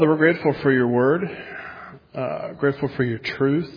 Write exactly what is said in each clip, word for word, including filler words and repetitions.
We're grateful for your word, uh, grateful for your truth,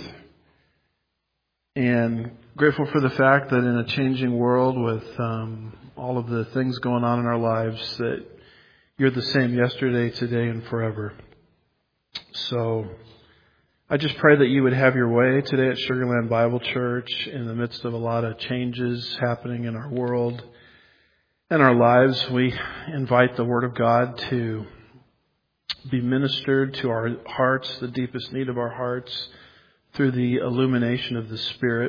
and grateful for the fact that in a changing world with um, all of the things going on in our lives, that you're the same yesterday, today, and forever. So I just pray that you would have your way today at Sugarland Bible Church in the midst of a lot of changes happening in our world and our lives. We invite the Word of God to be ministered to our hearts, the deepest need of our hearts, through the illumination of the Spirit.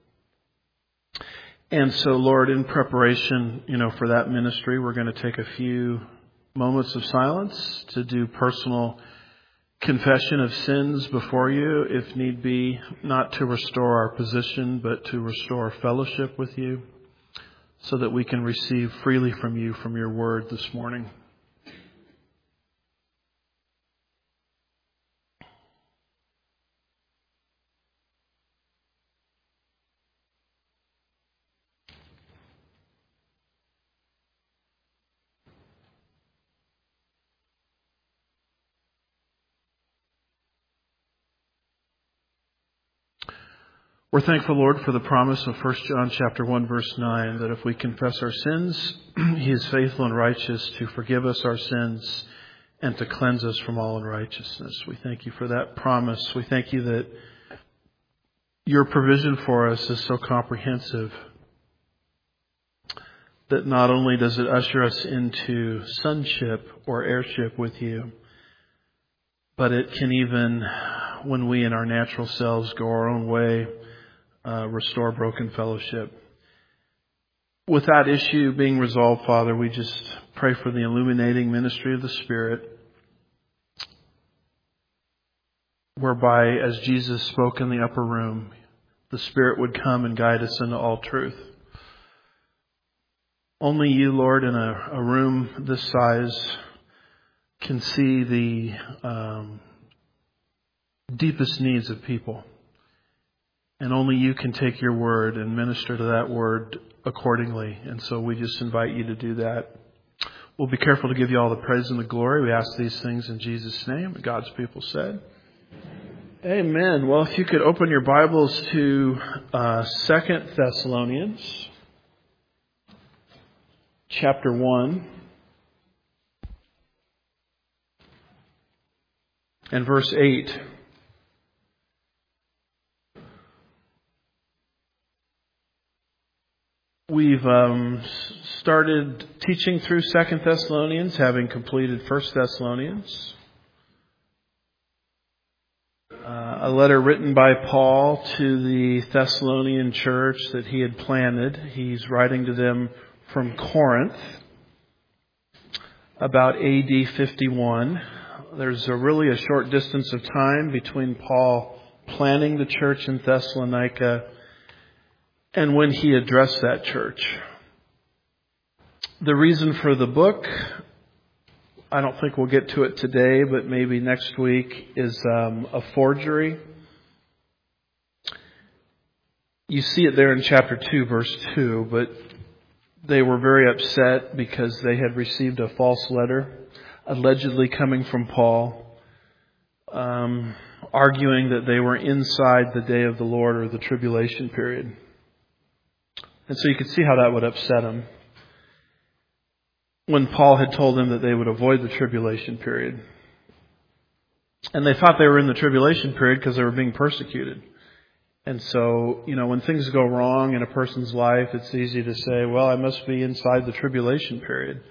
And so, Lord, in preparation, you know, for that ministry, we're going to take a few moments of silence to do personal confession of sins before you, if need be, not to restore our position, but to restore fellowship with you, so that we can receive freely from you, from your word this morning. We're thankful, Lord, for the promise of First John chapter one, verse nine, that if we confess our sins, He is faithful and righteous to forgive us our sins and to cleanse us from all unrighteousness. We thank you for that promise. We thank you that your provision for us is so comprehensive that not only does it usher us into sonship or heirship with you, but it can even, when we in our natural selves go our own way, Uh, restore broken fellowship. With that issue being resolved, Father, we just pray for the illuminating ministry of the Spirit, whereby, as Jesus spoke in the upper room, the Spirit would come and guide us into all truth. Only you, Lord, in a, a room this size can see the um, deepest needs of people. And only you can take your word and minister to that word accordingly. And so we just invite you to do that. We'll be careful to give you all the praise and the glory. We ask these things in Jesus' name. God's people said, Amen. Well, if you could open your Bibles to uh, Second Thessalonians chapter one and verse eight. We've um, started teaching through Second Thessalonians, having completed First Thessalonians. Uh, a letter written by Paul to the Thessalonian church that he had planted. He's writing to them from Corinth, about A D fifty-one. There's a really a short distance of time between Paul planting the church in Thessalonica and when he addressed that church. The reason for the book, I don't think we'll get to it today, but maybe next week, is um, a forgery. You see it there in chapter two, verse two, but they were very upset because they had received a false letter, allegedly coming from Paul, um, arguing that they were inside the day of the Lord or the tribulation period. And so you could see how that would upset them when Paul had told them that they would avoid the tribulation period. And they thought they were in the tribulation period because they were being persecuted. And so, you know, when things go wrong in a person's life, it's easy to say, well, I must be inside the tribulation period.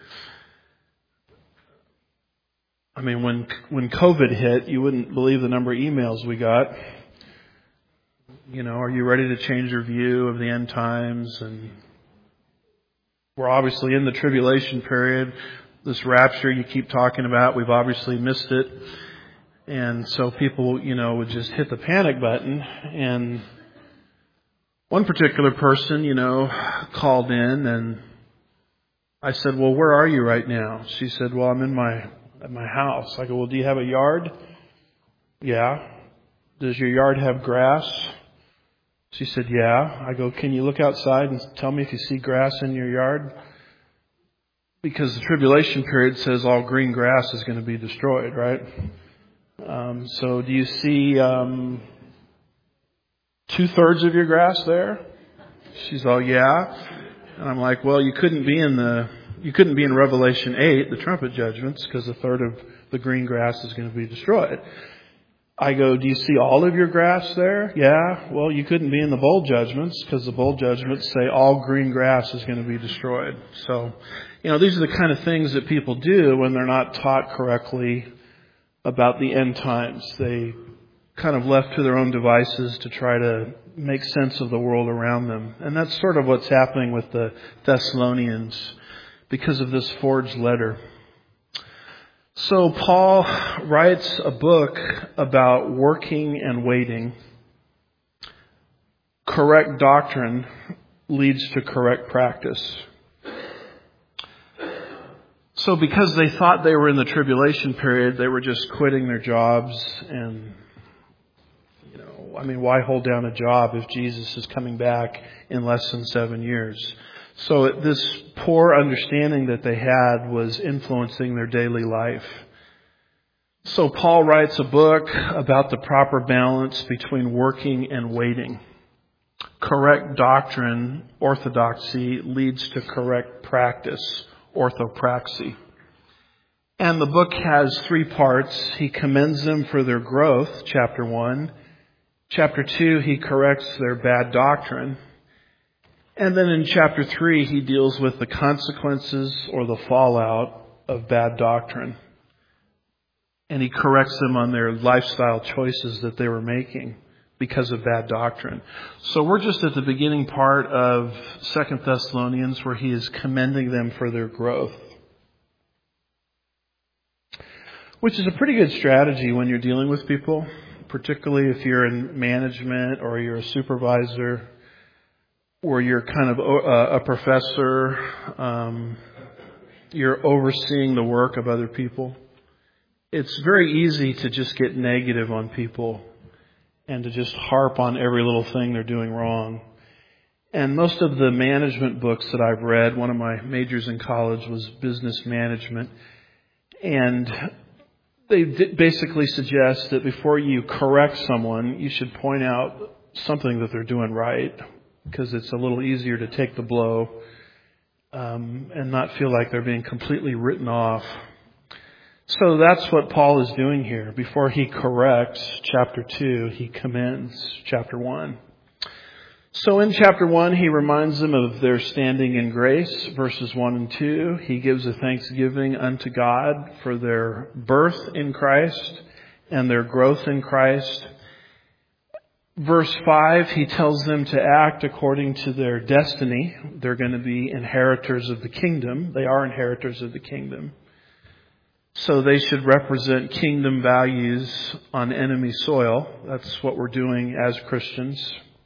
I mean, when when COVID hit, you wouldn't believe the number of emails we got. You know, are you ready to change your view of the end times? And we're obviously in the tribulation period. This rapture you keep talking about, we've obviously missed it. And so people, you know, would just hit the panic button. And one particular person, you know, called in and I said, well, where are you right now? She said, well, I'm in my at my house. I go, well, do you have a yard? Yeah. Does your yard have grass? She said, yeah. I go, can you look outside and tell me if you see grass in your yard? because the tribulation period says all green grass is going to be destroyed, right? Um, so do you see um, two-thirds of your grass there? She's all, yeah. And I'm like, well, you couldn't be in the you couldn't be in Revelation eight, the trumpet judgments, because a third of the green grass is going to be destroyed. I go, do you see all of your grass there? Yeah. Well, you couldn't be in the bowl judgments, because the bowl judgments say all green grass is going to be destroyed. So, you know, these are the kind of things that people do when they're not taught correctly about the end times. They kind of left to their own devices to try to make sense of the world around them. And that's sort of what's happening with the Thessalonians because of this forged letter. So Paul writes a book about working and waiting. Correct doctrine leads to correct practice. So because they thought they were in the tribulation period, they were just quitting their jobs. And, you know, I mean, why hold down a job if Jesus is coming back in less than seven years? So this poor understanding that they had was influencing their daily life. So Paul writes a book about the proper balance between working and waiting. Correct doctrine, orthodoxy, leads to correct practice, orthopraxy. And the book has three parts. He commends them for their growth, chapter one. Chapter two, he corrects their bad doctrine. And then in chapter three, he deals with the consequences or the fallout of bad doctrine. And he corrects them on their lifestyle choices that they were making because of bad doctrine. So we're just at the beginning part of Second Thessalonians where he is commending them for their growth. Which is a pretty good strategy when you're dealing with people, particularly if you're in management or you're a supervisor or you're kind of a, a professor, um, you're overseeing the work of other people. It's very easy to just get negative on people and to just harp on every little thing they're doing wrong. And most of the management books that I've read, one of my majors in college was business management, and they basically suggest that before you correct someone, you should point out something that they're doing right, because it's a little easier to take the blow um, and not feel like they're being completely written off. So that's what Paul is doing here. Before he corrects chapter two, he commends chapter one. So in chapter one, he reminds them of their standing in grace, verses one and two. He gives a thanksgiving unto God for their birth in Christ and their growth in Christ. Verse five, he tells them to act according to their destiny. They're going to be inheritors of the kingdom. They are inheritors of the kingdom. So they should represent kingdom values on enemy soil. That's what we're doing as Christians.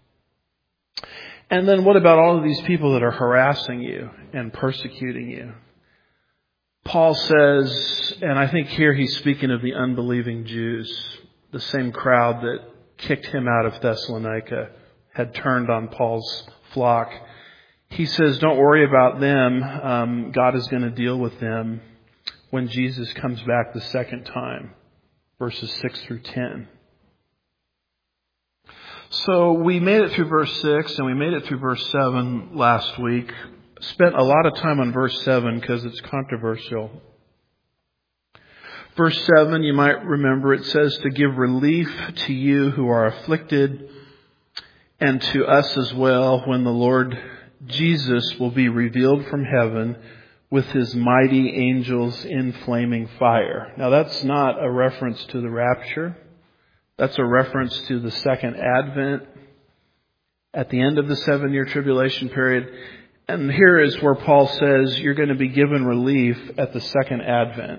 And then what about all of these people that are harassing you and persecuting you? Paul says, and I think here he's speaking of the unbelieving Jews, the same crowd that kicked him out of Thessalonica, had turned on Paul's flock. He says, don't worry about them. Um, God is going to deal with them when Jesus comes back the second time, verses six through ten. So we made it through verse six and we made it through verse seven last week. Spent a lot of time on verse seven because it's controversial. Verse seven, you might remember, it says to give relief to you who are afflicted and to us as well when the Lord Jesus will be revealed from heaven with his mighty angels in flaming fire. Now that's not a reference to the rapture. That's a reference to the second advent at the end of the seven-year tribulation period. And here is where Paul says you're going to be given relief at the second advent.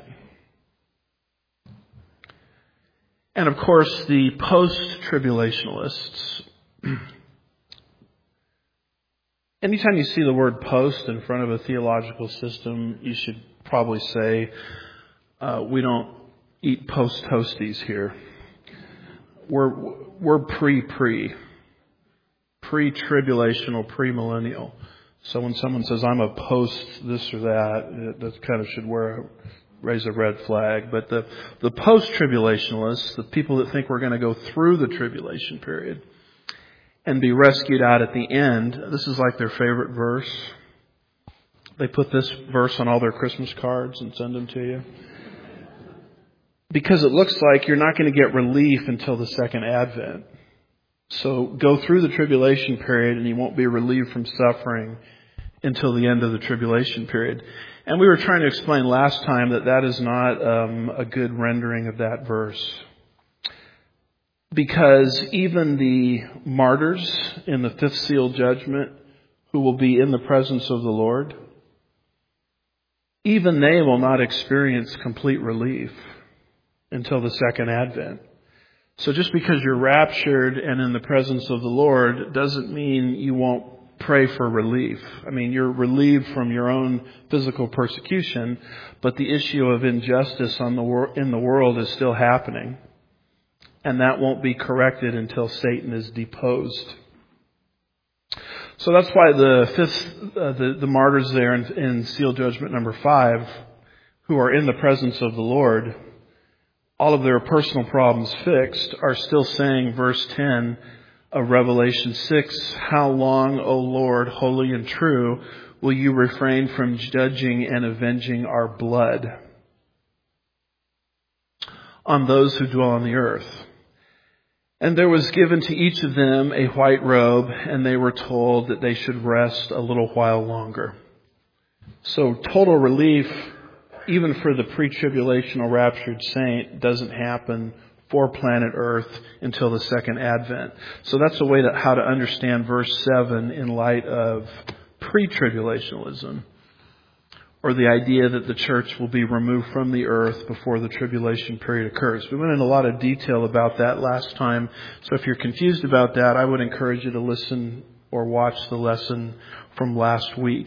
And of course, the post-tribulationalists, anytime you see the word post in front of a theological system, you should probably say, uh, we don't eat post-toasties here. We're, we're pre-pre, pre-tribulational, pre-millennial. So when someone says, I'm a post this or that, that kind of should wear a, raise a red flag. But the, the post-tribulationists, the people that think we're going to go through the tribulation period and be rescued out at the end, this is like their favorite verse. They put this verse on all their Christmas cards and send them to you. Because it looks like you're not going to get relief until the second advent. So go through the tribulation period and you won't be relieved from suffering until the end of the tribulation period. And we were trying to explain last time that that is not um, a good rendering of that verse. Because even the martyrs in the fifth seal judgment who will be in the presence of the Lord, even they will not experience complete relief until the second advent. So just because you're raptured and in the presence of the Lord doesn't mean you won't pray for relief. I mean, you're relieved from your own physical persecution, but the issue of injustice on the wor- in the world is still happening. And that won't be corrected until Satan is deposed. So that's why the fifth, uh, the, the martyrs there in, in seal judgment number five, who are in the presence of the Lord, all of their personal problems fixed, are still saying, verse ten of Revelation six, how long, O Lord, holy and true, will you refrain from judging and avenging our blood on those who dwell on the earth? And there was given to each of them a white robe, and they were told that they should rest a little while longer. So total relief, even for the pre-tribulational raptured saint, doesn't happen for planet Earth until the second advent. So that's a way to how to understand verse seven in light of pre-tribulationalism, or the idea that the church will be removed from the earth before the tribulation period occurs. We went into a lot of detail about that last time. So if you're confused about that, I would encourage you to listen or watch the lesson from last week.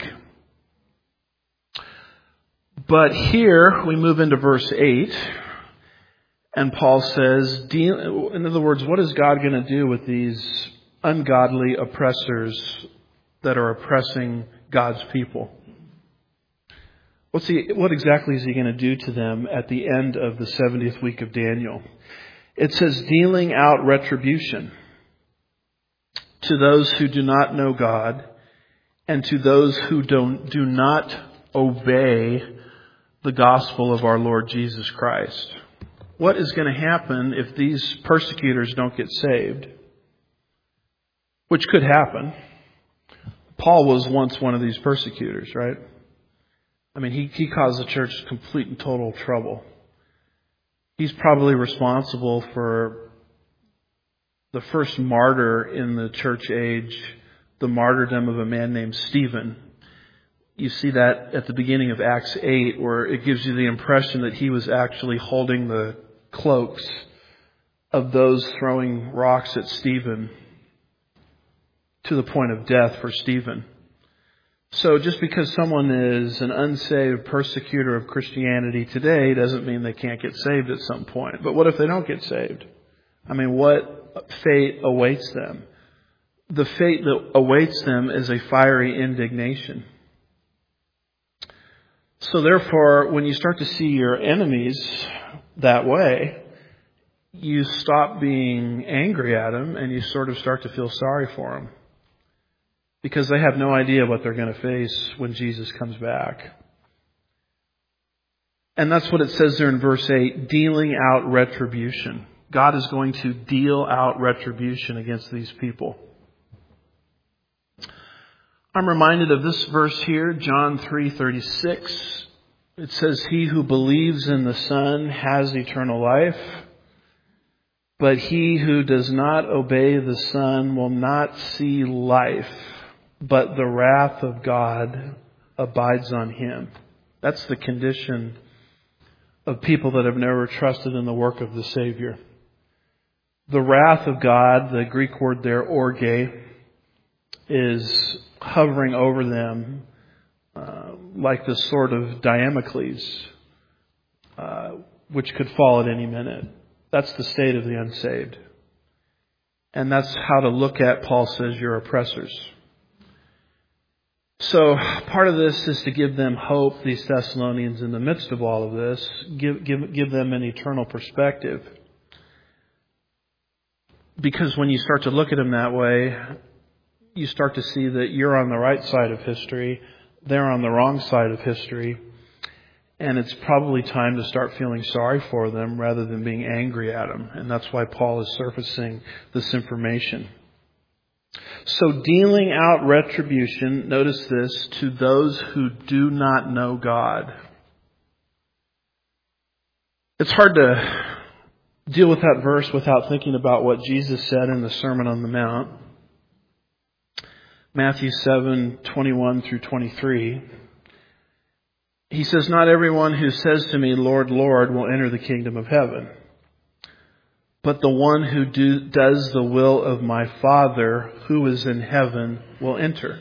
But here we move into verse eight, and Paul says, deal, in other words, what is God going to do with these ungodly oppressors that are oppressing God's people? What's he, what exactly is he going to do to them at the end of the seventieth week of Daniel? It says, dealing out retribution to those who do not know God and to those who don't, do not obey the gospel of our Lord Jesus Christ. What is going to happen if these persecutors don't get saved? Which could happen. Paul was once one of these persecutors, right? I mean, he, he caused the church complete and total trouble. He's probably responsible for the first martyr in the church age, the martyrdom of a man named Stephen. You see that at the beginning of Acts eight, where it gives you the impression that he was actually holding the cloaks of those throwing rocks at Stephen to the point of death for Stephen. So just because someone is an unsaved persecutor of Christianity today doesn't mean they can't get saved at some point. But what if they don't get saved? I mean, what fate awaits them? The fate that awaits them is a fiery indignation. So therefore, when you start to see your enemies that way, you stop being angry at them and you sort of start to feel sorry for them. Because they have no idea what they're going to face when Jesus comes back. And that's what it says there in verse eight, dealing out retribution. God is going to deal out retribution against these people. I'm reminded of this verse here, John three thirty-six. It says, he who believes in the Son has eternal life, but he who does not obey the Son will not see life, but the wrath of God abides on him. That's the condition of people that have never trusted in the work of the Savior. The wrath of God, the Greek word there, orge, is hovering over them uh, like the sword of Damocles, uh, which could fall at any minute. That's the state of the unsaved. And that's how to look at, Paul says, your oppressors. So part of this is to give them hope, these Thessalonians, in the midst of all of this, give, give, give them an eternal perspective. Because when you start to look at them that way, you start to see that you're on the right side of history, they're on the wrong side of history, and it's probably time to start feeling sorry for them rather than being angry at them. And that's why Paul is surfacing this information. So dealing out retribution, notice this, to those who do not know God. It's hard to deal with that verse without thinking about what Jesus said in the Sermon on the Mount. Matthew seven, twenty-one through twenty-three. He says, "Not everyone who says to me, 'Lord, Lord,' will enter the kingdom of heaven, but the one who do, does the will of my Father who is in heaven will enter.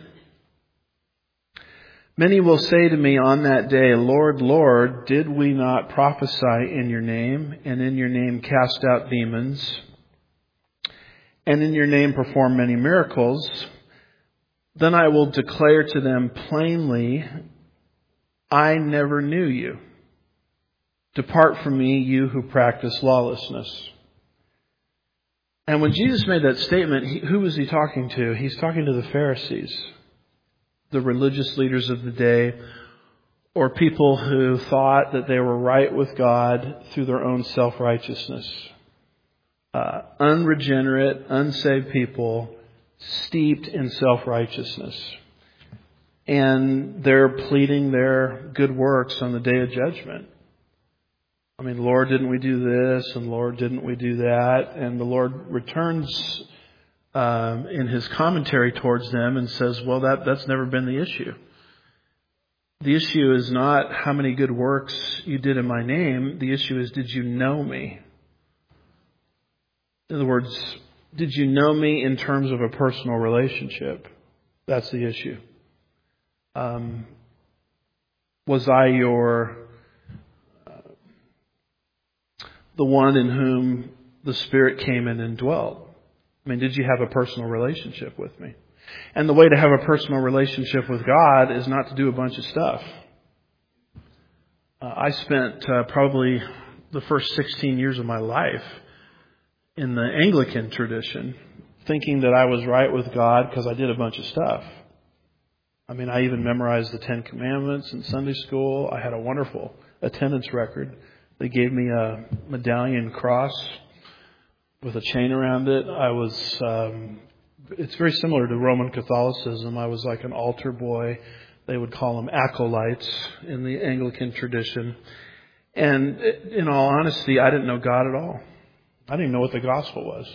Many will say to me on that day, 'Lord, Lord, did we not prophesy in your name, and in your name cast out demons, and in your name perform many miracles?' Then I will declare to them plainly, 'I never knew you. Depart from me, you who practice lawlessness.'" And when Jesus made that statement, he, who was he talking to? He's talking to the Pharisees, the religious leaders of the day, or people who thought that they were right with God through their own self-righteousness. Uh, unregenerate, unsaved people, steeped in self-righteousness. And they're pleading their good works on the day of judgment. I mean, Lord, didn't we do this? And Lord, didn't we do that? And the Lord returns um, in his commentary towards them and says, well, that, that's never been the issue. The issue is not how many good works you did in my name. The issue is, did you know me? In other words, did you know me in terms of a personal relationship? That's the issue. Um, was I your uh, the one in whom the Spirit came in and dwelt? I mean, did you have a personal relationship with me? And the way to have a personal relationship with God is not to do a bunch of stuff. Uh, I spent uh, probably the first sixteen years of my life in the Anglican tradition, thinking that I was right with God because I did a bunch of stuff. I mean, I even memorized the Ten Commandments in Sunday school. I had a wonderful attendance record. They gave me a medallion cross with a chain around it. I was, um, it's very similar to Roman Catholicism. I was like an altar boy. They would call them acolytes in the Anglican tradition. And in all honesty, I didn't know God at all. I didn't even know what the gospel was.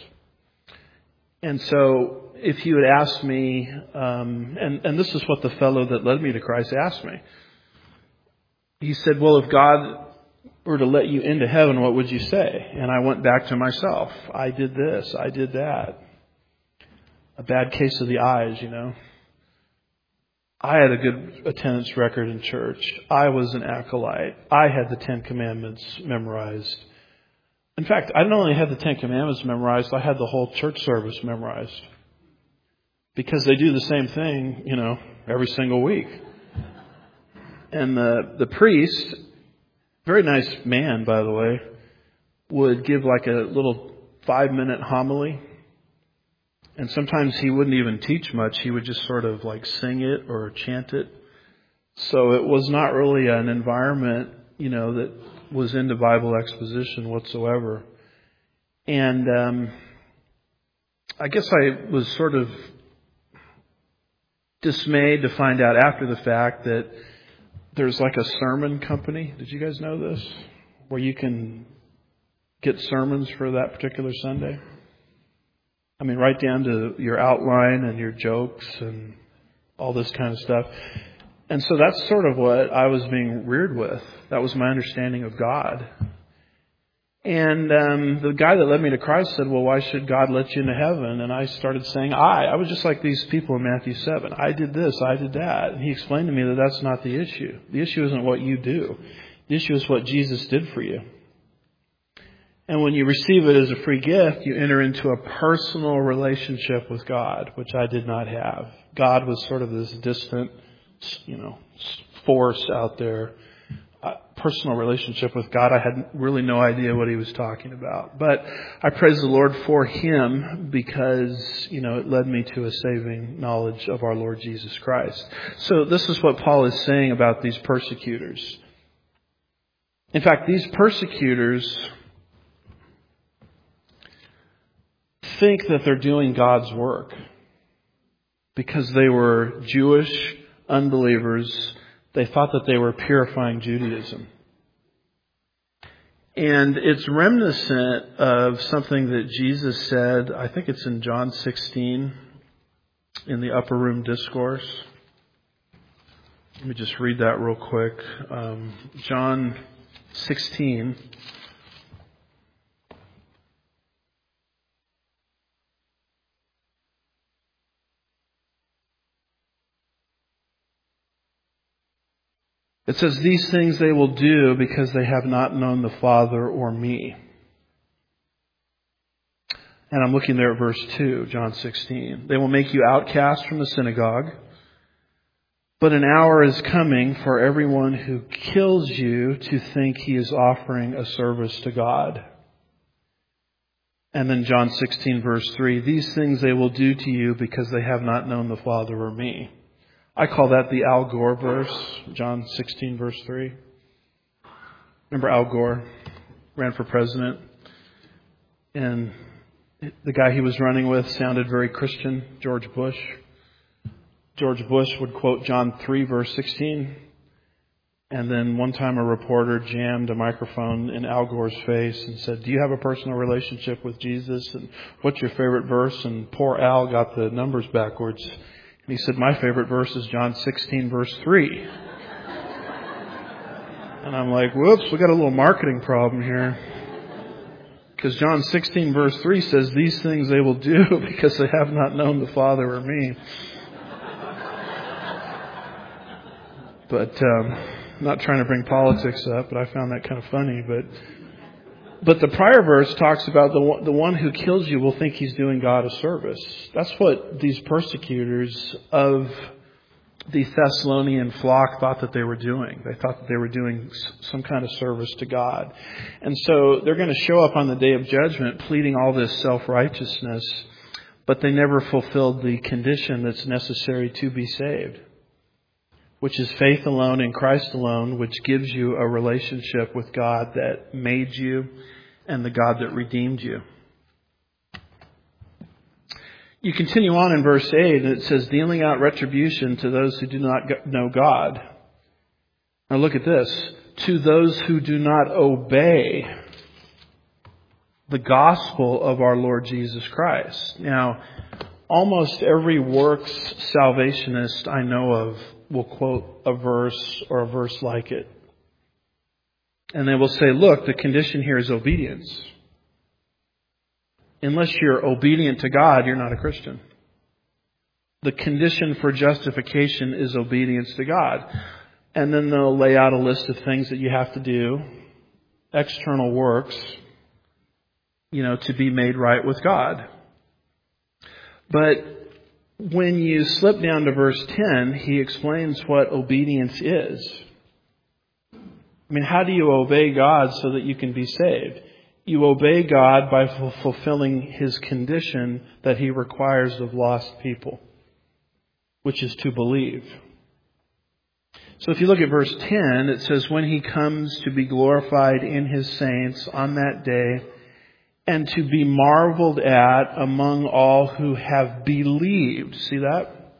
And so if you had asked me, um, and, and this is what the fellow that led me to Christ asked me. He said, well, if God were to let you into heaven, what would you say? And I went back to myself. I did this. I did that. A bad case of the eyes, you know. I had a good attendance record in church. I was an acolyte. I had the Ten Commandments memorized. In fact, I not only had the Ten Commandments memorized, I had the whole church service memorized. Because they do the same thing, you know, every single week. And the, the priest, very nice man, by the way, would give like a little five-minute homily. And sometimes he wouldn't even teach much. He would just sort of like sing it or chant it. So it was not really an environment, you know, that was into Bible exposition whatsoever. And um, I guess I was sort of dismayed to find out after the fact that there's like a sermon company. Did you guys know this? Where you can get sermons for that particular Sunday. I mean, right down to your outline and your jokes and all this kind of stuff. And so that's sort of what I was being reared with. That was my understanding of God. And um, the guy that led me to Christ said, well, why should God let you into heaven? And I started saying, I. I was just like these people in Matthew seven. I did this, I did that. And he explained to me that that's not the issue. The issue isn't what you do. The issue is what Jesus did for you. And when you receive it as a free gift, you enter into a personal relationship with God, which I did not have. God was sort of this distant you know, force out there. Uh, personal relationship with God, I had really no idea what he was talking about. But I praise the Lord for him because, you know, it led me to a saving knowledge of our Lord Jesus Christ. So this is what Paul is saying about these persecutors. In fact, these persecutors think that they're doing God's work because they were Jewish unbelievers. They thought that they were purifying Judaism. And it's reminiscent of something that Jesus said, I think it's in John sixteen, in the upper room discourse. Let me just read that real quick. Um, John sixteen. It says, these things they will do because they have not known the Father or me. And I'm looking there at verse two, John sixteen. They will make you outcasts from the synagogue. But an hour is coming for everyone who kills you to think he is offering a service to God. And then John sixteen, verse three. These things they will do to you because they have not known the Father or me. I call that the Al Gore verse, John sixteen, verse three. Remember Al Gore ran for president? And the guy he was running with sounded very Christian, George Bush. George Bush would quote John three, verse sixteen. And then one time a reporter jammed a microphone in Al Gore's face and said, do you have a personal relationship with Jesus? And what's your favorite verse? And poor Al got the numbers backwards. And he said, my favorite verse is John sixteen, verse three. And I'm like, whoops, we got a little marketing problem here. Because John sixteen, verse three says, these things they will do because they have not known the Father or me. But um, I'm not trying to bring politics up, but I found that kind of funny. But But the prior verse talks about the one, the one who kills you will think he's doing God a service. That's what these persecutors of the Thessalonian flock thought that they were doing. They thought that they were doing some kind of service to God. And so they're going to show up on the day of judgment pleading all this self-righteousness, but they never fulfilled the condition that's necessary to be saved, which is faith alone in Christ alone, which gives you a relationship with God that made you and the God that redeemed you. You continue on in verse eight, and it says, dealing out retribution to those who do not know God. Now look at this. To those who do not obey the gospel of our Lord Jesus Christ. Now, almost every works salvationist I know of will quote a verse or a verse like it. And they will say, look, the condition here is obedience. Unless you're obedient to God, you're not a Christian. The condition for justification is obedience to God. And then they'll lay out a list of things that you have to do, external works, you know, to be made right with God. But when you slip down to verse ten, he explains what obedience is. I mean, how do you obey God so that you can be saved? You obey God by fulfilling his condition that he requires of lost people, which is to believe. So if you look at verse ten, it says, when he comes to be glorified in his saints on that day, and to be marveled at among all who have believed. See that?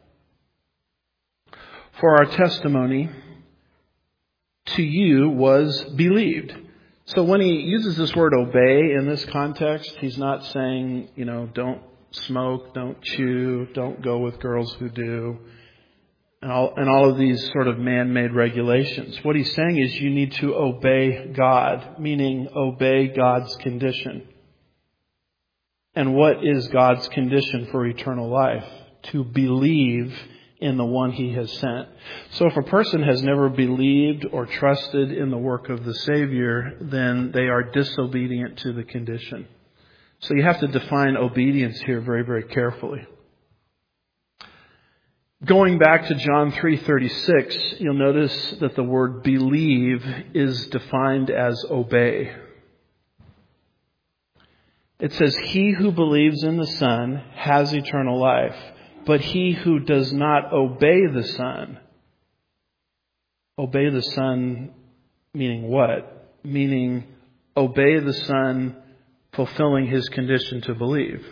For our testimony to you was believed. So when he uses this word obey in this context, he's not saying, you know, don't smoke, don't chew, don't go with girls who do, and all, and all of these sort of man-made regulations. What he's saying is you need to obey God, meaning obey God's condition. And what is God's condition for eternal life? To believe in the one he has sent. So if a person has never believed or trusted in the work of the Savior, then they are disobedient to the condition. So you have to define obedience here very, very carefully. Going back to John three thirty-six, you'll notice that the word believe is defined as obey. It says, he who believes in the Son has eternal life, but he who does not obey the Son, obey the Son meaning what? Meaning obey the Son fulfilling his condition to believe.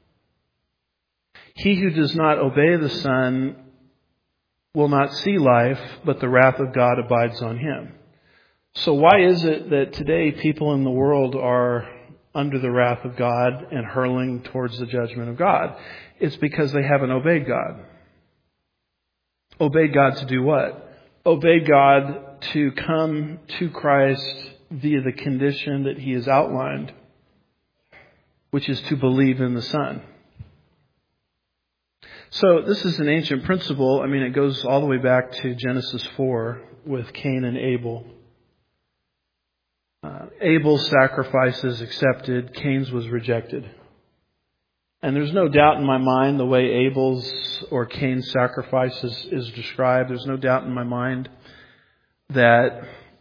He who does not obey the Son will not see life, but the wrath of God abides on him. So why is it that today people in the world are under the wrath of God and hurling towards the judgment of God? It's because they haven't obeyed God. Obeyed God to do what? Obeyed God to come to Christ via the condition that he has outlined, which is to believe in the Son. So this is an ancient principle. I mean, it goes all the way back to Genesis four with Cain and Abel. Uh, Abel's sacrifice is accepted. Cain's was rejected. And there's no doubt in my mind the way Abel's or Cain's sacrifice is, is described. There's no doubt in my mind that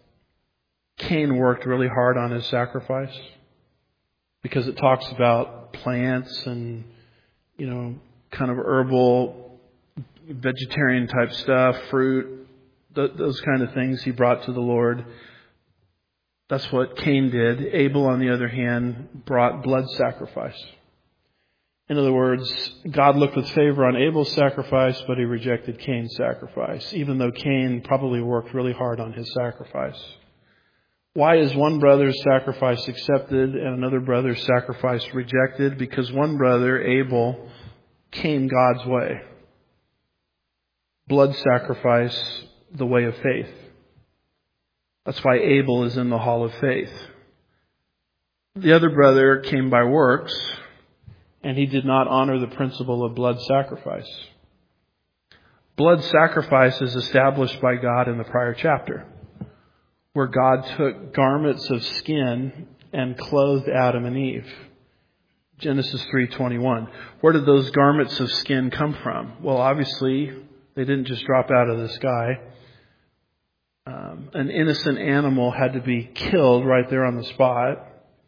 Cain worked really hard on his sacrifice, because it talks about plants and, you know, kind of herbal, vegetarian type stuff, fruit, th- those kind of things he brought to the Lord. That's what Cain did. Abel, on the other hand, brought blood sacrifice. In other words, God looked with favor on Abel's sacrifice, but he rejected Cain's sacrifice, even though Cain probably worked really hard on his sacrifice. Why is one brother's sacrifice accepted and another brother's sacrifice rejected? Because one brother, Abel, came God's way. Blood sacrifice, the way of faith. That's why Abel is in the hall of faith. The other brother came by works, and he did not honor the principle of blood sacrifice. Blood sacrifice is established by God in the prior chapter, where God took garments of skin and clothed Adam and Eve. Genesis three twenty-one. Where did those garments of skin come from? Well, obviously, they didn't just drop out of the sky. Um, an innocent animal had to be killed right there on the spot.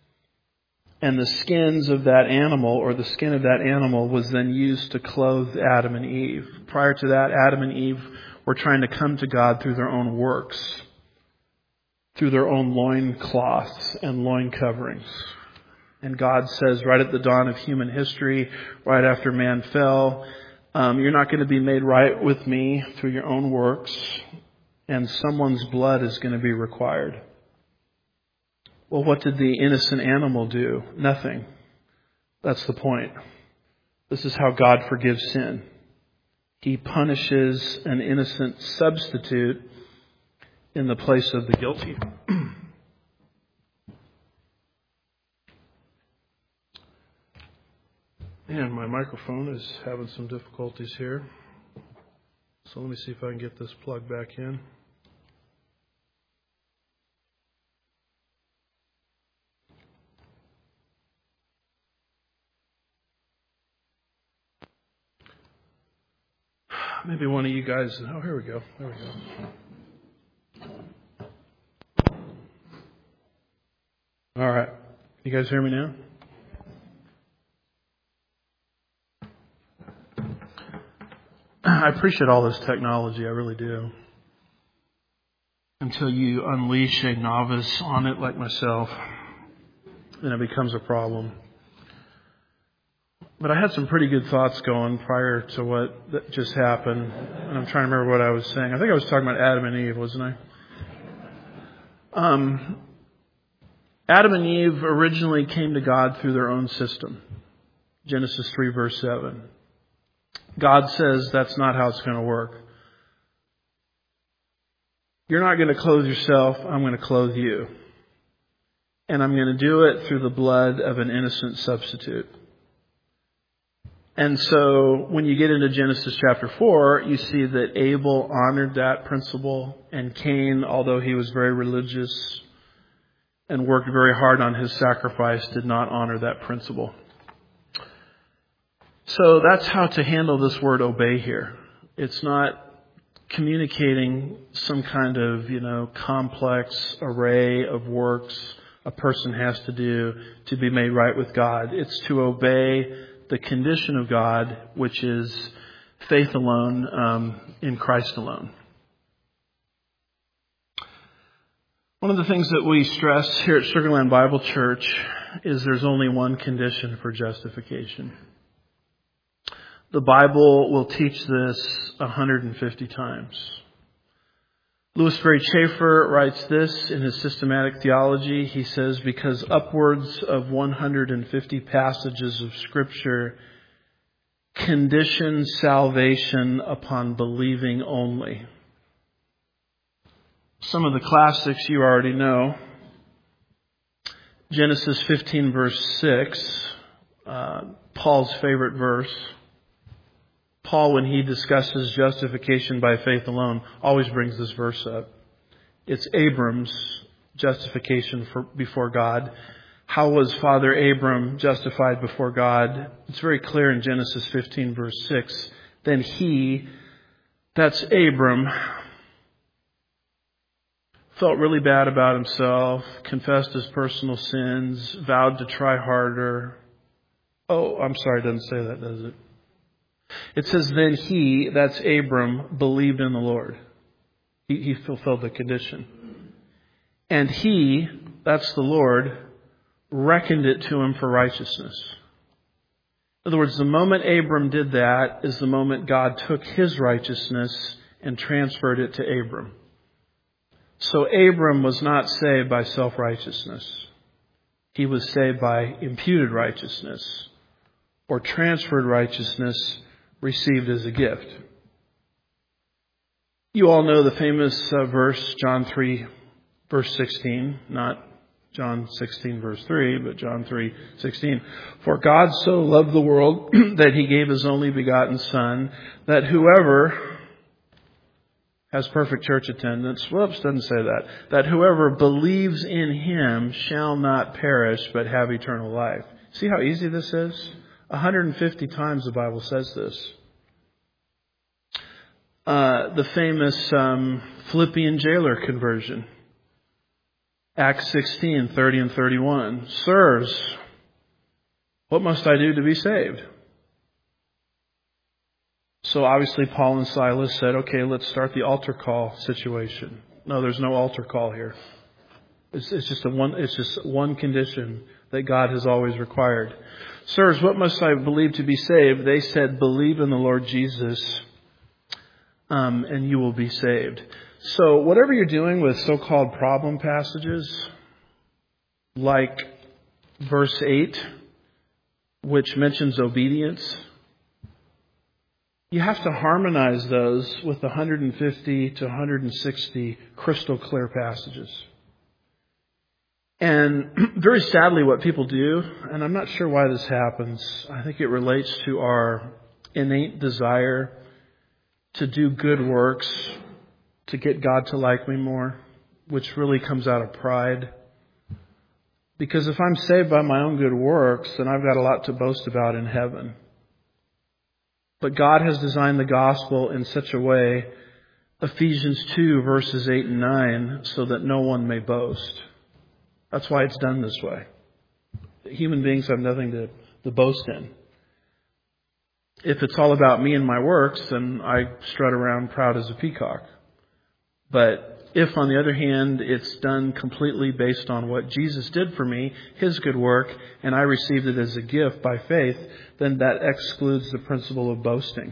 And the skins of that animal, or the skin of that animal, was then used to clothe Adam and Eve. Prior to that, Adam and Eve were trying to come to God through their own works, through their own loin cloths and loin coverings. And God says right at the dawn of human history, right after man fell, um, you're not going to be made right with me through your own works, and someone's blood is going to be required. Well, what did the innocent animal do? Nothing. That's the point. This is how God forgives sin. He punishes an innocent substitute in the place of the guilty. And my microphone is having some difficulties here. So let me see if I can get this plugged back in. Maybe one of you guys... Oh, here we go. There we go. All right. You guys hear me now? I appreciate all this technology. I really do. Until you unleash a novice on it like myself, then it becomes a problem. But I had some pretty good thoughts going prior to what that just happened. And I'm trying to remember what I was saying. I think I was talking about Adam and Eve, wasn't I? Um, Adam and Eve originally came to God through their own system. Genesis three verse seven. God says that's not how it's going to work. You're not going to clothe yourself. I'm going to clothe you. And I'm going to do it through the blood of an innocent substitute. And so when you get into Genesis chapter four, you see that Abel honored that principle, and Cain, although he was very religious and worked very hard on his sacrifice, did not honor that principle. So that's how to handle this word obey here. It's not communicating some kind of, you know, complex array of works a person has to do to be made right with God. It's to obey the condition of God, which is faith alone, um, in Christ alone. One of the things that we stress here at Sugar Land Bible Church is there's only one condition for justification. The Bible will teach this one hundred fifty times. Louis Berry Chafer writes this in his Systematic Theology. He says, because upwards of one hundred fifty passages of Scripture condition salvation upon believing only. Some of the classics you already know. Genesis fifteen verse six, uh, Paul's favorite verse. Paul, when he discusses justification by faith alone, always brings this verse up. It's Abram's justification for, before God. How was Father Abram justified before God? It's very clear in Genesis fifteen verse six. Then he, that's Abram, felt really bad about himself, confessed his personal sins, vowed to try harder. Oh, I'm sorry, it doesn't say that, does it? It says, then he, that's Abram, believed in the Lord. He, he fulfilled the condition. And he, that's the Lord, reckoned it to him for righteousness. In other words, the moment Abram did that is the moment God took his righteousness and transferred it to Abram. So Abram was not saved by self-righteousness. He was saved by imputed righteousness or transferred righteousness received as a gift. You all know the famous uh, verse, John three, verse sixteen, not John sixteen, verse three, but John three, sixteen. For God so loved the world that he gave his only begotten Son, that whoever has perfect church attendance, whoops, doesn't say that, that whoever believes in him shall not perish, but have eternal life. See how easy this is? one hundred fifty times the Bible says this. Uh, the famous um, Philippian jailer conversion. Acts sixteen, thirty and thirty-one. Sirs, what must I do to be saved? So obviously Paul and Silas said, okay, let's start the altar call situation. No, there's no altar call here. It's, it's just a one, it's just one condition that God has always required. Sirs, what must I believe to be saved? They said, believe in the Lord Jesus, um, and you will be saved. So whatever you're doing with so-called problem passages, like verse eight, which mentions obedience, you have to harmonize those with one hundred fifty to one hundred sixty crystal clear passages. And very sadly, what people do, and I'm not sure why this happens, I think it relates to our innate desire to do good works, to get God to like me more, which really comes out of pride. Because if I'm saved by my own good works, then I've got a lot to boast about in heaven. But God has designed the gospel in such a way, Ephesians two, verses eight and nine, so that no one may boast. That's why it's done this way. Human beings have nothing to, to boast in. If it's all about me and my works, then I strut around proud as a peacock. But if, on the other hand, it's done completely based on what Jesus did for me, his good work, and I received it as a gift by faith, then that excludes the principle of boasting.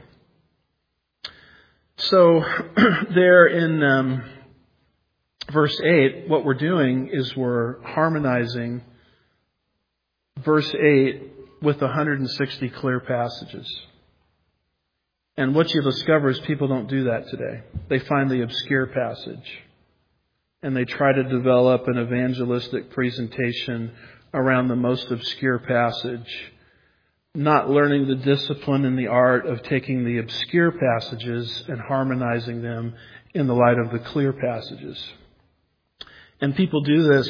So there in um, verse eight, what we're doing is we're harmonizing verse eight with one hundred sixty clear passages. And what you'll discover is people don't do that today. They find the obscure passage and they try to develop an evangelistic presentation around the most obscure passage, not learning the discipline and the art of taking the obscure passages and harmonizing them in the light of the clear passages. And people do this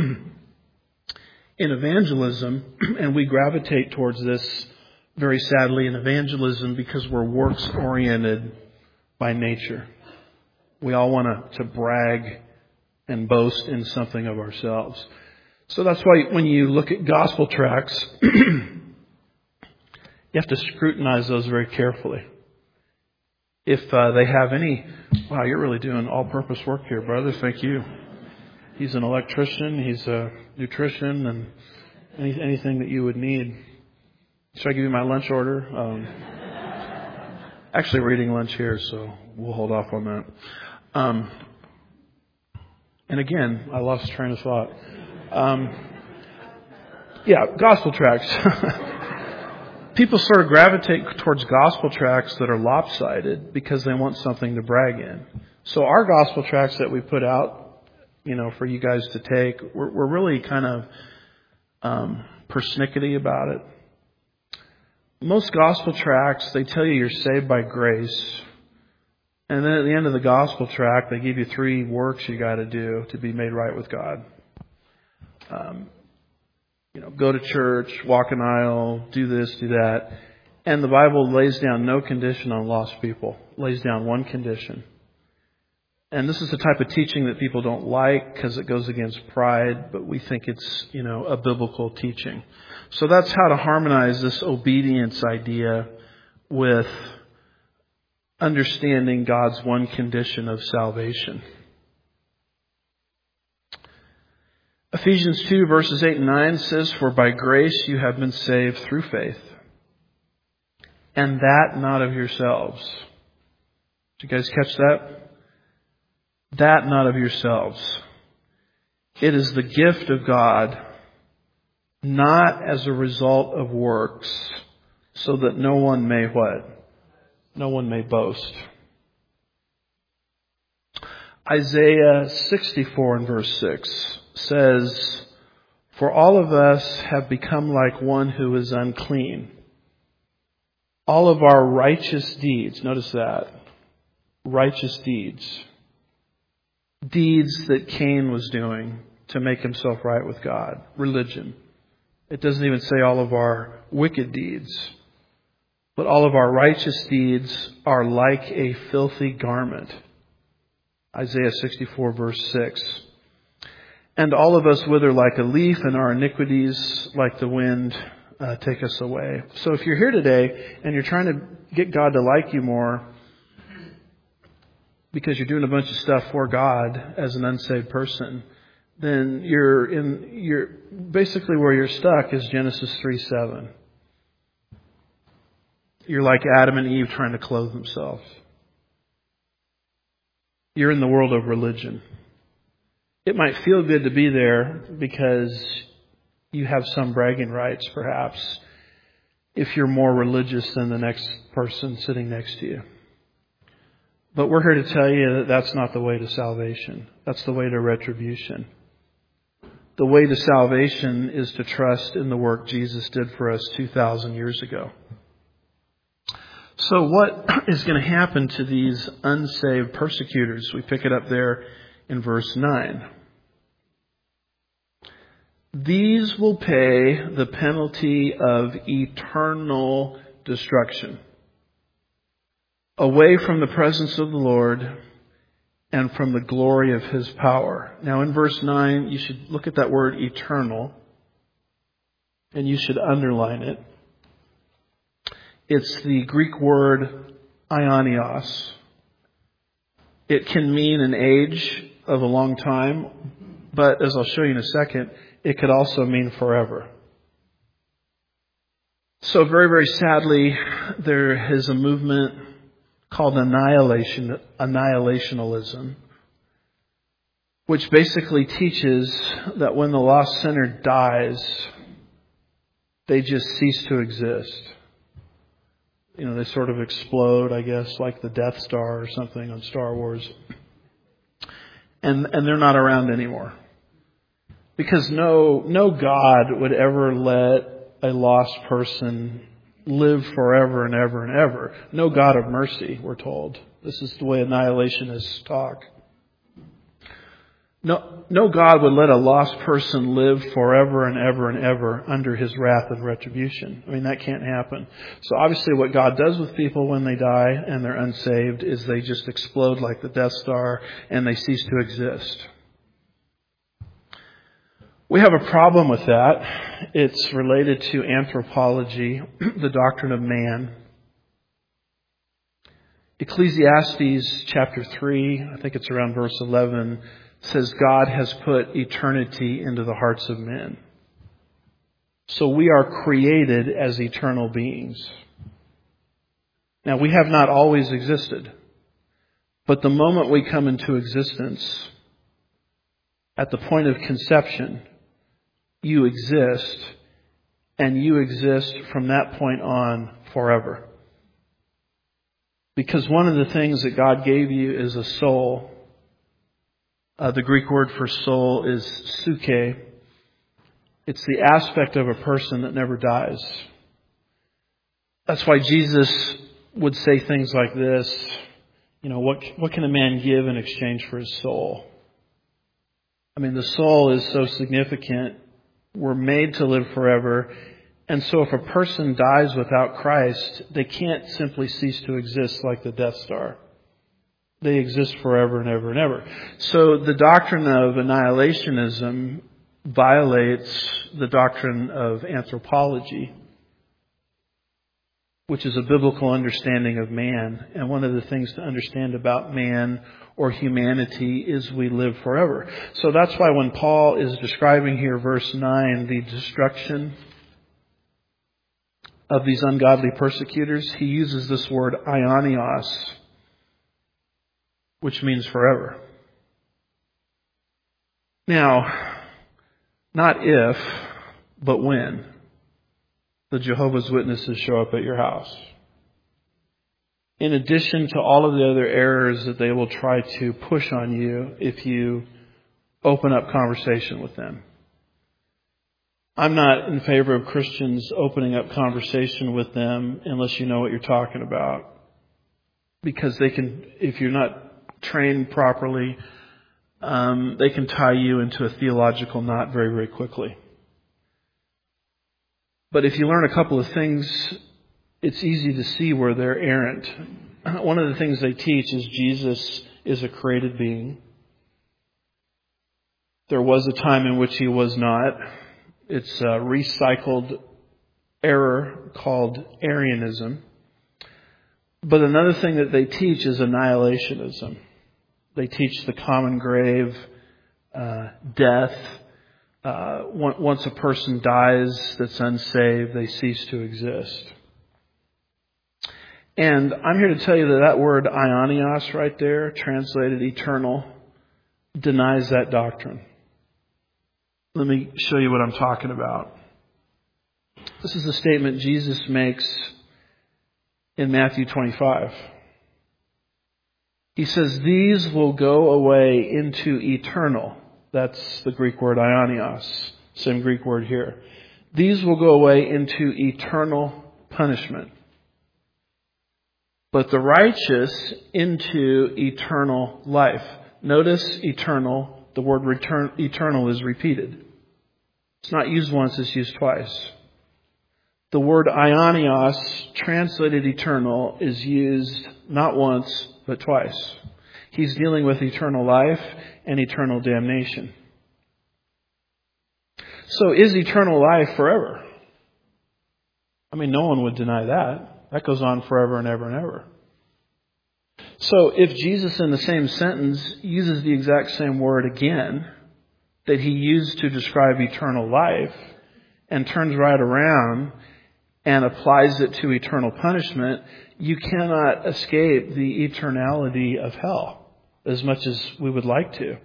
in evangelism, and we gravitate towards this very sadly in evangelism because we're works-oriented by nature. We all want to, to brag and boast in something of ourselves. So that's why when you look at gospel tracts, you have to scrutinize those very carefully. If uh, they have any, wow, you're really doing all-purpose work here, brother. Thank you. He's an electrician. He's a nutrition and any, anything that you would need. Should I give you my lunch order? Um, actually, we're eating lunch here, so we'll hold off on that. Um, and again, I lost train of thought. Um, yeah, gospel tracts. People sort of gravitate towards gospel tracts that are lopsided because they want something to brag in. So our gospel tracts that we put out, you know, for you guys to take, we're, we're really kind of um, persnickety about it. Most gospel tracts, they tell you you're saved by grace. And then at the end of the gospel tract, they give you three works you got to do to be made right with God. Um, you know, go to church, walk an aisle, do this, do that. And the Bible lays down no condition on lost people. It lays down one condition. And this is the type of teaching that people don't like because it goes against pride, but we think it's, you know, a biblical teaching. So that's how to harmonize this obedience idea with understanding God's one condition of salvation. Ephesians two verses eight and nine says, "For by grace you have been saved through faith, and that not of yourselves." Did you guys catch that? That not of yourselves. It is the gift of God, not as a result of works, so that no one may what? No one may boast. Isaiah sixty-four and verse six says, "For all of us have become like one who is unclean. All of our righteous deeds," notice that, righteous deeds, deeds that Cain was doing to make himself right with God, religion. It doesn't even say all of our wicked deeds, but all of our righteous deeds are like a filthy garment. Isaiah sixty-four verse six. "And all of us wither like a leaf, and our iniquities like the wind uh, take us away." So if you're here today and you're trying to get God to like you more because you're doing a bunch of stuff for God as an unsaved person, then you're in, you're basically where you're stuck is Genesis three seven. You're like Adam and Eve trying to clothe themselves. You're in the world of religion. It might feel good to be there because you have some bragging rights, perhaps, if you're more religious than the next person sitting next to you. But we're here to tell you that that's not the way to salvation. That's the way to retribution. The way to salvation is to trust in the work Jesus did for us two thousand years ago. So what is going to happen to these unsaved persecutors? We pick it up there in verse nine. "These will pay the penalty of eternal destruction, away from the presence of the Lord and from the glory of His power." Now in verse nine, you should look at that word eternal, and you should underline it. It's the Greek word aionios. It can mean an age of a long time, but as I'll show you in a second, it could also mean forever. So very, very sadly, there is a movement called annihilation, annihilationalism, which basically teaches that when the lost sinner dies, they just cease to exist. You know, they sort of explode, I guess, like the Death Star or something on Star Wars. And and they're not around anymore. Because no no God would ever let a lost person live forever and ever and ever. No God of mercy, we're told. This is the way annihilationists talk. No, no God would let a lost person live forever and ever and ever under his wrath and retribution. I mean, that can't happen. So obviously what God does with people when they die and they're unsaved is they just explode like the Death Star and they cease to exist. We have a problem with that. It's related to anthropology, the doctrine of man. Ecclesiastes chapter three, I think it's around verse eleven, says God has put eternity into the hearts of men. So we are created as eternal beings. Now, we have not always existed, but the moment we come into existence, at the point of conception, you exist, and you exist from that point on forever. Because one of the things that God gave you is a soul. Uh, the Greek word for soul is psyche. It's the aspect of a person that never dies. That's why Jesus would say things like this. You know, what what can a man give in exchange for his soul? I mean, the soul is so significant. We're made to live forever. And so if a person dies without Christ, they can't simply cease to exist like the Death Star. They exist forever and ever and ever. So the doctrine of annihilationism violates the doctrine of anthropology, which is a biblical understanding of man. And one of the things to understand about man or humanity is we live forever. So that's why when Paul is describing here, verse nine, the destruction of these ungodly persecutors, he uses this word aionios, which means forever. Now, not if, but when the Jehovah's Witnesses show up at your house. In addition to all of the other errors that they will try to push on you if you open up conversation with them. I'm not in favor of Christians opening up conversation with them unless you know what you're talking about. Because they can, if you're not trained properly, um, they can tie you into a theological knot very, very quickly. But if you learn a couple of things, it's easy to see where they're errant. One of the things they teach is Jesus is a created being. There was a time in which he was not. It's a recycled error called Arianism. But another thing that they teach is annihilationism. They teach the common grave, uh, death. Uh, once a person dies that's unsaved, they cease to exist. And I'm here to tell you that that word aionios right there, translated eternal, denies that doctrine. Let me show you what I'm talking about. This is a statement Jesus makes in Matthew twenty-five. He says, these will go away into eternal. That's the Greek word aionios. Same Greek word here. These will go away into eternal punishment. But the righteous into eternal life. Notice eternal. The word return, eternal is repeated. It's not used once, it's used twice. The word aionios, translated eternal, is used not once, but twice. He's dealing with eternal life and eternal damnation. So is eternal life forever? I mean, no one would deny that. That goes on forever and ever and ever. So if Jesus in the same sentence uses the exact same word again that he used to describe eternal life and turns right around and applies it to eternal punishment, you cannot escape the eternality of hell as much as we would like to.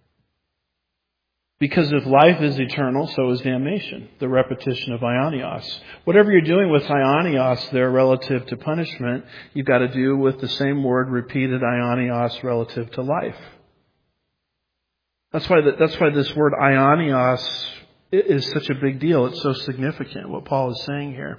Because if life is eternal, so is damnation, the repetition of aionios. Whatever you're doing with aionios there relative to punishment, you've got to do with the same word repeated aionios relative to life. That's why the, that's why this word aionios is such a big deal. It's so significant, what Paul is saying here.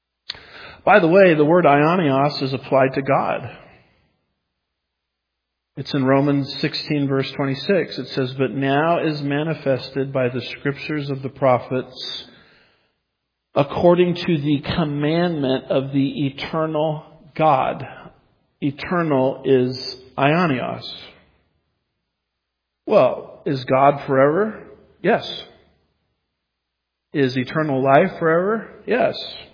By the way, the word aionios is applied to God. It's in Romans sixteen, verse twenty-six. It says, "But now is manifested by the scriptures of the prophets, according to the commandment of the eternal God." Eternal is aionios. Well, is God forever? Yes. Is eternal life forever? Yes.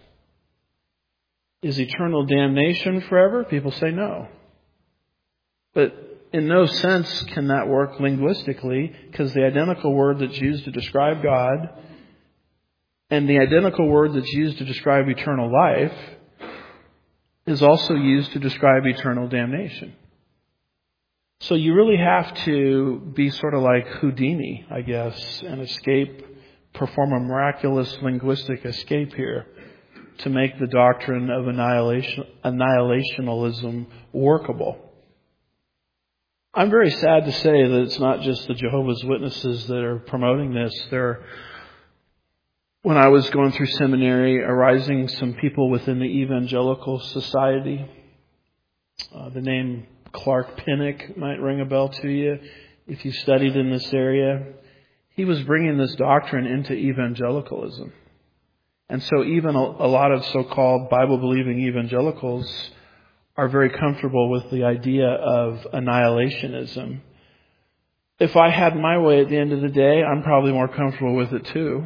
Is eternal damnation forever? People say no. But in no sense can that work linguistically, because the identical word that's used to describe God and the identical word that's used to describe eternal life is also used to describe eternal damnation. So you really have to be sort of like Houdini, I guess, and escape, perform a miraculous linguistic escape here to make the doctrine of annihilation, annihilationalism workable. I'm very sad to say that it's not just the Jehovah's Witnesses that are promoting this. There, when I was going through seminary, arising some people within the Evangelical Society. Uh, the name Clark Pinnock might ring a bell to you if you studied in this area. He was bringing this doctrine into evangelicalism. And so even a, a lot of so-called Bible-believing evangelicals are very comfortable with the idea of annihilationism. If I had my way at the end of the day, I'm probably more comfortable with it too.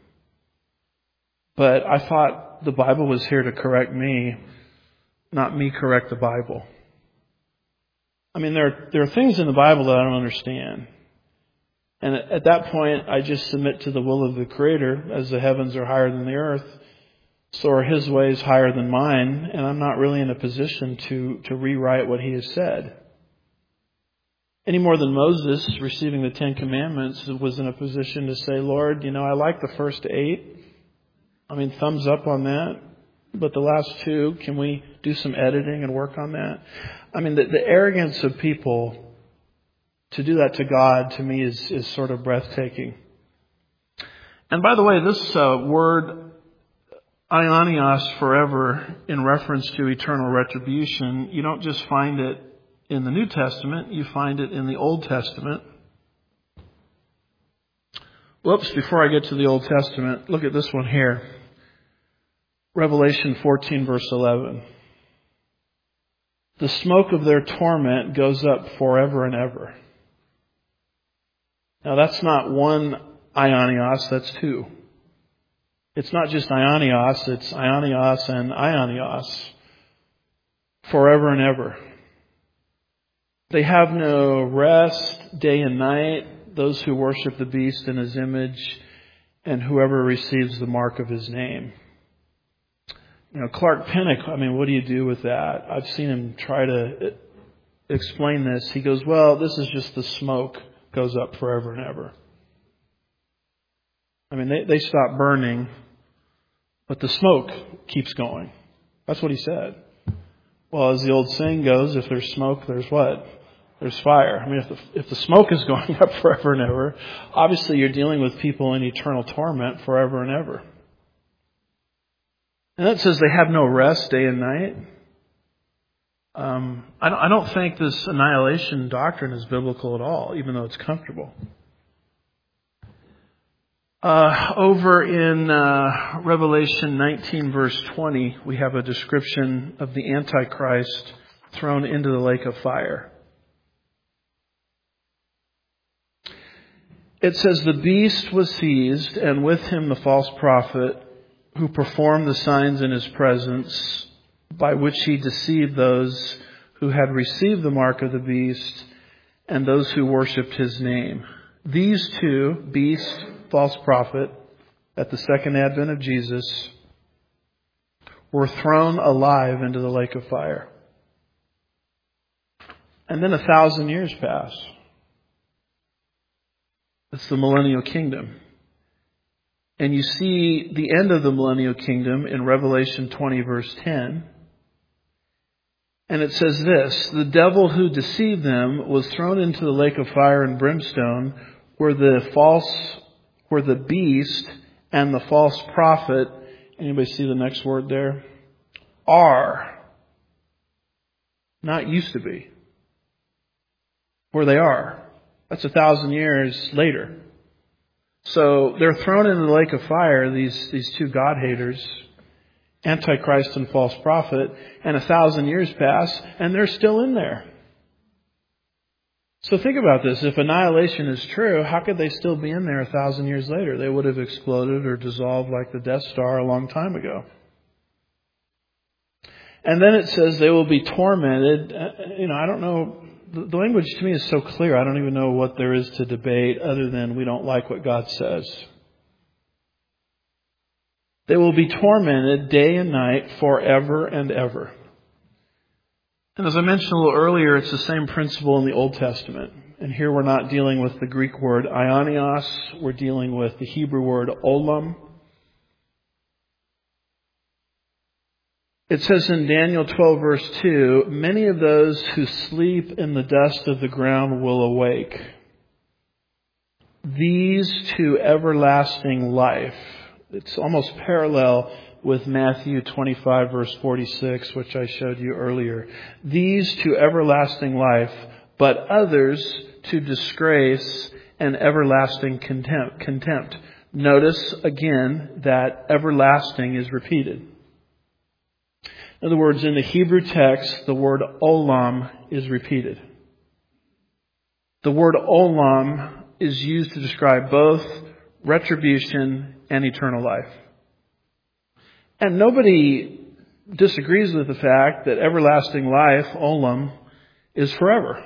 But I thought the Bible was here to correct me, not me correct the Bible. I mean, there are, there are things in the Bible that I don't understand. And at that point, I just submit to the will of the Creator. As the heavens are higher than the earth, so are His ways higher than mine. And I'm not really in a position to, to rewrite what He has said. Any more than Moses, receiving the Ten Commandments, was in a position to say, Lord, you know, I like the first eight. I mean, thumbs up on that. But the last two, can we do some editing and work on that? I mean, the, the arrogance of people to do that to God, to me, is, is sort of breathtaking. And by the way, this uh, word, aionios, forever, in reference to eternal retribution, you don't just find it in the New Testament, you find it in the Old Testament. Whoops, before I get to the Old Testament, look at this one here. Revelation fourteen, verse eleven. The smoke of their torment goes up forever and ever. Now that's not one aionios, that's two. It's not just aionios, it's aionios and aionios. Forever and ever. They have no rest day and night, those who worship the beast in his image, and whoever receives the mark of his name. You know, Clark Pinnock, I mean, what do you do with that? I've seen him try to explain this. He goes, well, this is just the smoke goes up forever and ever. I mean, they, they stop burning, but the smoke keeps going. That's what he said. Well, as the old saying goes, if there's smoke, there's what? There's fire. I mean, if the, if the smoke is going up forever and ever, obviously you're dealing with people in eternal torment forever and ever. And that says they have no rest day and night. Um, I, don't, I don't think this annihilation doctrine is biblical at all, even though it's comfortable. Uh, over in uh, Revelation nineteen, verse twenty, we have a description of the Antichrist thrown into the lake of fire. It says, the beast was seized, and with him the false prophet, who performed the signs in his presence, by which he deceived those who had received the mark of the beast and those who worshipped his name. These two, beast, false prophet, at the second advent of Jesus, were thrown alive into the lake of fire. And then a thousand years pass. It's the millennial kingdom. And you see the end of the millennial kingdom in Revelation twenty, verse ten. And it says this, the devil who deceived them was thrown into the lake of fire and brimstone, where the false, where the beast and the false prophet, anybody see the next word there? Are. Not used to be. where they are. That's a thousand years later. So they're thrown into the lake of fire, these, these two God-haters, Antichrist and false prophet, and a thousand years pass, and they're still in there. So think about this. If annihilation is true, how could they still be in there a thousand years later? They would have exploded or dissolved like the Death Star a long time ago. And then it says they will be tormented. You know, I don't know. The language to me is so clear. I don't even know what there is to debate other than we don't like what God says. They will be tormented day and night forever and ever. And as I mentioned a little earlier, it's the same principle in the Old Testament. And here we're not dealing with the Greek word aionios. We're dealing with the Hebrew word olam. It says in Daniel twelve verse two, many of those who sleep in the dust of the ground will awake. These to everlasting life. It's almost parallel with Matthew twenty-five verse forty-six, which I showed you earlier. These to everlasting life, but others to disgrace and everlasting contempt. contempt. Notice again that everlasting is repeated. In other words, in the Hebrew text, the word olam is repeated. The word olam is used to describe both retribution and eternal life. And nobody disagrees with the fact that everlasting life, olam, is forever.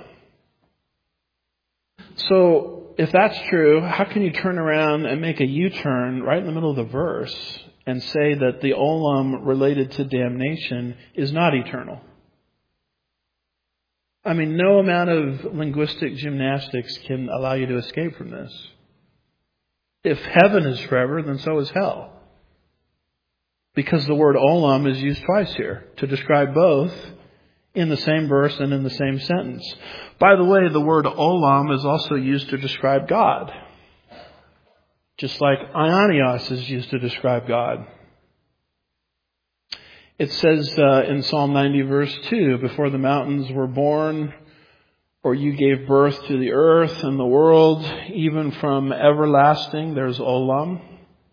So if that's true, how can you turn around and make a U-turn right in the middle of the verse and say that the olam related to damnation is not eternal? I mean, no amount of linguistic gymnastics can allow you to escape from this. If heaven is forever, then so is hell. Because the word olam is used twice here to describe both in the same verse and in the same sentence. By the way, the word olam is also used to describe God. Just like aionios is used to describe God. It says uh, in Psalm ninety verse two, before the mountains were born, or you gave birth to the earth and the world, even from everlasting, there's olam.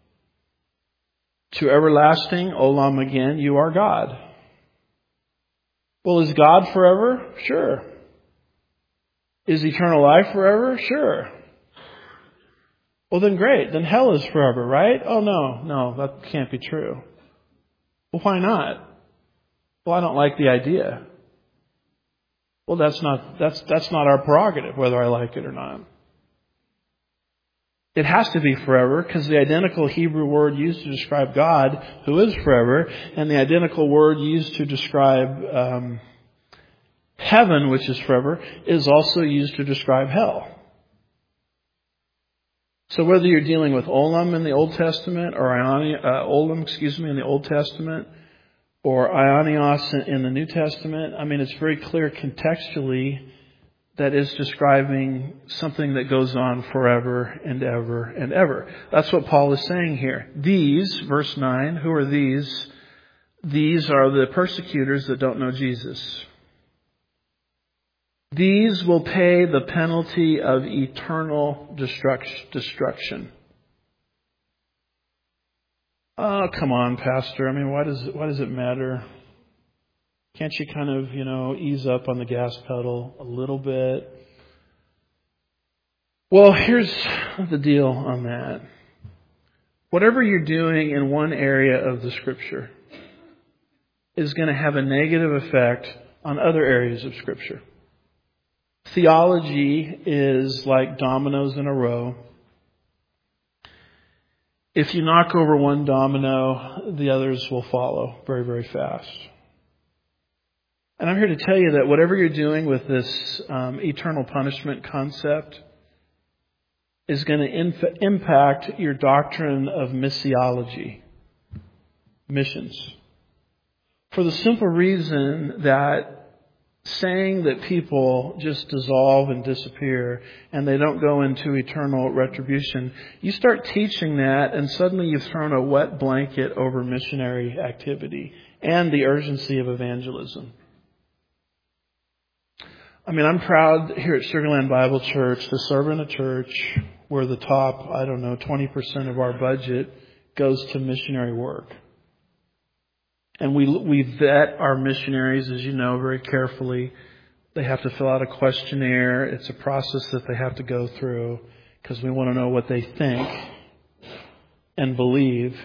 To everlasting, olam again, you are God. Well, is God forever? Sure. Is eternal life forever? Sure. Well, then great. Then hell is forever, right? Oh, no, no, that can't be true. Well, why not? Well, I don't like the idea. Well, that's not, that's, that's not our prerogative, whether I like it or not. It has to be forever because the identical Hebrew word used to describe God, who is forever, and the identical word used to describe um, heaven, which is forever, is also used to describe hell. So whether you're dealing with olam in the Old Testament or ioni, uh, olam, excuse me, in the Old Testament, or aionios in, in the New Testament, I mean, it's very clear contextually that is describing something that goes on forever and ever and ever. That's what Paul is saying here. These, verse nine, who are these? These are the persecutors that don't know Jesus. These will pay the penalty of eternal destruction. Oh, come on, Pastor. I mean, why does why does it matter? Can't you kind of, you know, ease up on the gas pedal a little bit? Well, here's the deal on that. Whatever you're doing in one area of the Scripture is going to have a negative effect on other areas of Scripture. Theology is like dominoes in a row. If you knock over one domino, the others will follow very, very fast. And I'm here to tell you that whatever you're doing with this um, eternal punishment concept is going to inf- impact your doctrine of missiology, missions. For the simple reason that saying that people just dissolve and disappear and they don't go into eternal retribution, you start teaching that and suddenly you've thrown a wet blanket over missionary activity and the urgency of evangelism. I mean, I'm proud here at Sugarland Bible Church to serve in a church where the top, I don't know, twenty percent of our budget goes to missionary work. And we we vet our missionaries, as you know, very carefully. They have to fill out a questionnaire. It's a process that they have to go through because we want to know what they think and believe.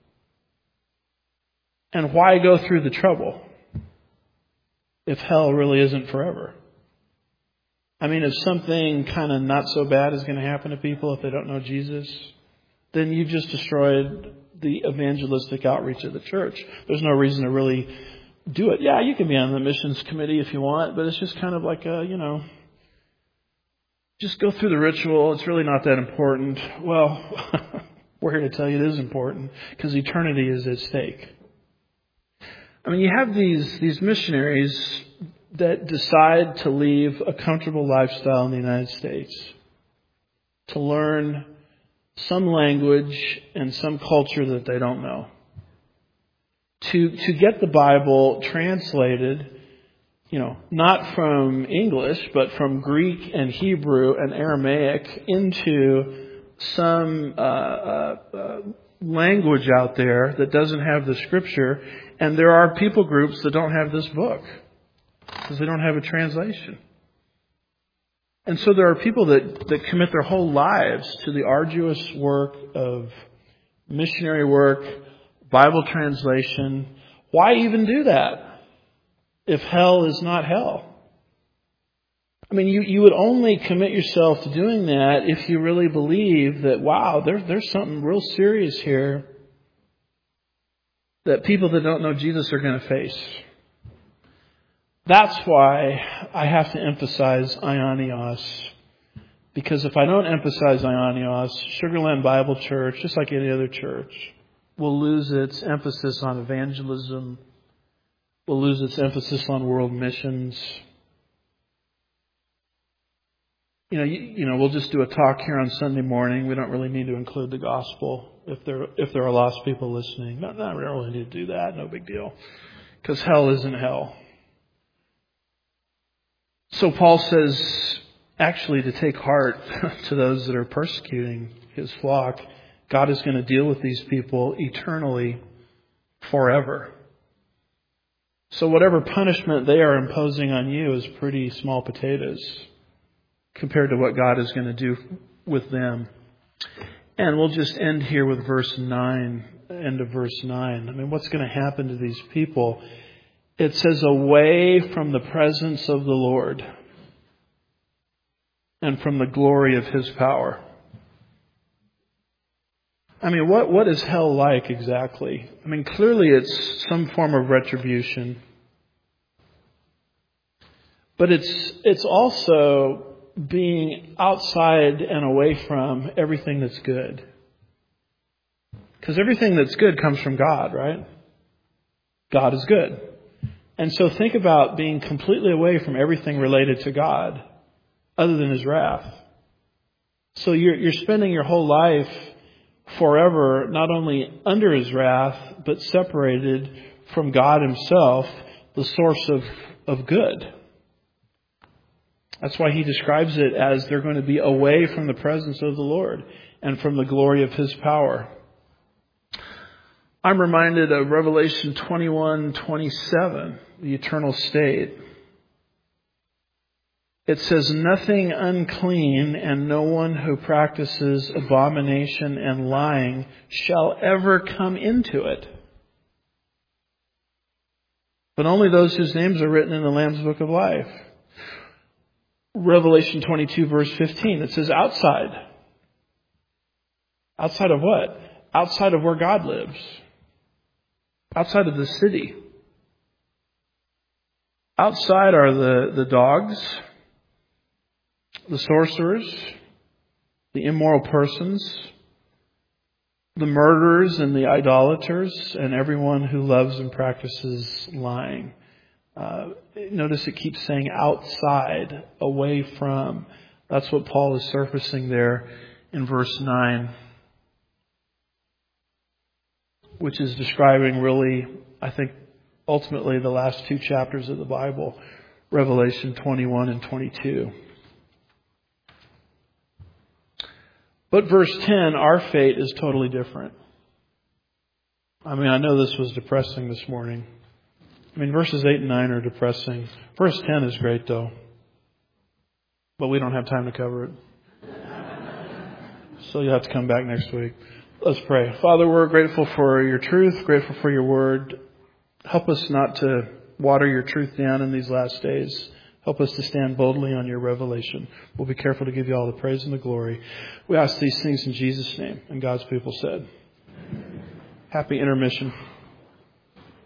And why go through the trouble if hell really isn't forever? I mean, if something kind of not so bad is going to happen to people if they don't know Jesus, then you just destroyed the evangelistic outreach of the church. There's no reason to really do it. Yeah, you can be on the missions committee if you want, but it's just kind of like a, you know, just go through the ritual. It's really not that important. Well, we're here to tell you it is important because eternity is at stake. I mean, you have these these missionaries that decide to leave a comfortable lifestyle in the United States to learn some language and some culture that they don't know. To to get the Bible translated, you know, not from English, but from Greek and Hebrew and Aramaic into some uh, uh, uh, language out there that doesn't have the Scripture. And there are people groups that don't have this book because they don't have a translation. And so there are people that, that commit their whole lives to the arduous work of missionary work, Bible translation. Why even do that if hell is not hell? I mean, you, you would only commit yourself to doing that if you really believe that, wow, there, there's something real serious here that people that don't know Jesus are going to face. That's why I have to emphasize Ionios. Because if I don't emphasize Ionios, Sugarland Bible Church, just like any other church, will lose its emphasis on evangelism, will lose its emphasis on world missions. You know, you, you know, we'll just do a talk here on Sunday morning. We don't really need to include the gospel if there if there are lost people listening. No, no, we don't really need to do that. No big deal. Because hell isn't hell. So Paul says, actually, to take heart to those that are persecuting his flock. God is going to deal with these people eternally, forever. So whatever punishment they are imposing on you is pretty small potatoes compared to what God is going to do with them. And we'll just end here with verse nine, end of verse nine. I mean, what's going to happen to these people? It says, away from the presence of the Lord and from the glory of His power. I mean, what, what is hell like exactly? I mean, clearly it's some form of retribution. But it's it's also being outside and away from everything that's good. Because everything that's good comes from God, right? God is good. And so think about being completely away from everything related to God other than His wrath. So you're you're spending your whole life forever not only under His wrath, but separated from God Himself, the source of, of good. That's why He describes it as they're going to be away from the presence of the Lord and from the glory of His power. I'm reminded of Revelation twenty-one twenty-seven, the eternal state. It says, nothing unclean and no one who practices abomination and lying shall ever come into it, but only those whose names are written in the Lamb's Book of Life. Revelation twenty-two verse fifteen, it says outside. Outside of what? Outside of where God lives. Outside of the city. Outside are the, the dogs, the sorcerers, the immoral persons, the murderers and the idolaters, and everyone who loves and practices lying. Uh, notice it keeps saying outside, away from. That's what Paul is surfacing there in verse nine. Which is describing really, I think, ultimately the last two chapters of the Bible. Revelation twenty-one and twenty-two. But verse ten, our fate is totally different. I mean, I know this was depressing this morning. I mean, verses eight and nine are depressing. Verse ten is great, though. But we don't have time to cover it. So you'll have to come back next week. Let's pray. Father, we're grateful for your truth, grateful for your word. Help us not to water your truth down in these last days. Help us to stand boldly on your revelation. We'll be careful to give you all the praise and the glory. We ask these things in Jesus' name. And God's people said, happy intermission.